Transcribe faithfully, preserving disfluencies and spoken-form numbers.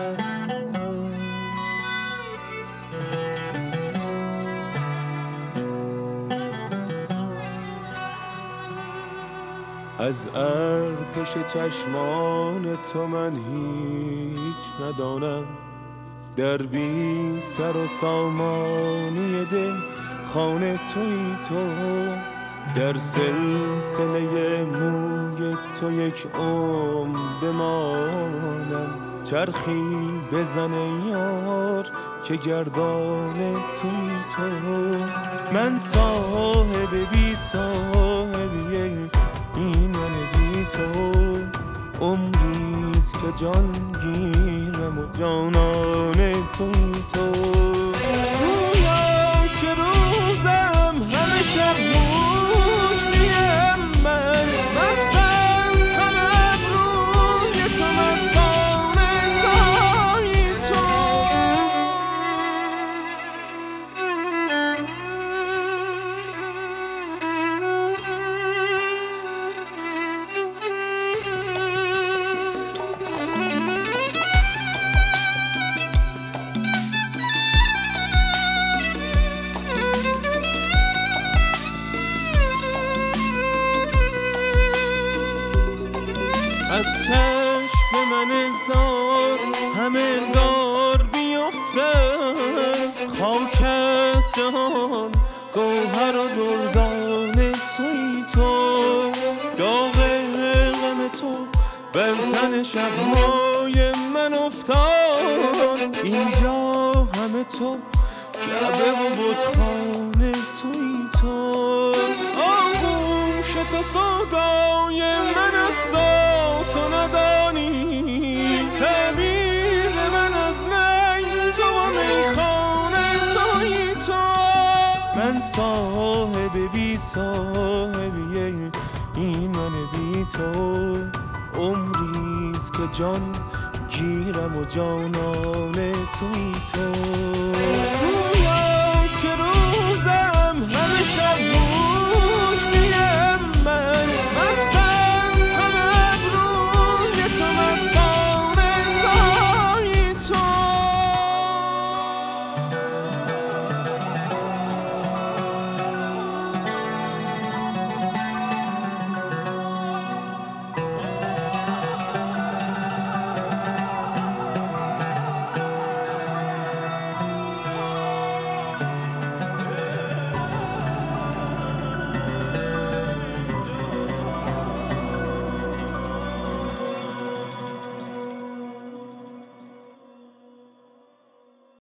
از ارتش چشمان تو من هیچ ندانم، در بی سر و سامانی دل خانه توی تو، در سلسله موی تو یک عمر بمانم، چرخی بزنه یار که گردان توی تو. من صاحب بی صاحبیه این من بی تو، عمریست که جان گیرم و جانان توی تو. رویا که روزم همه شب موشنیم من، مست از غمم روی تو، مستانه تای تو. از چشم من زار همه دار بیفتم، خاکت جهان گوهر و دردان توی تو. داغ غم تو بر تن شب‌های من افتاد، اینجا همه تو کعبه و بتخانه توی تو. آغوش تو سودای من از تو ندانی، تعبیر من از می تو و میخانه توی تو. من صاحب بی صاحبیه این من بی تو، عمریست که جان گیرم و جانان توی تو.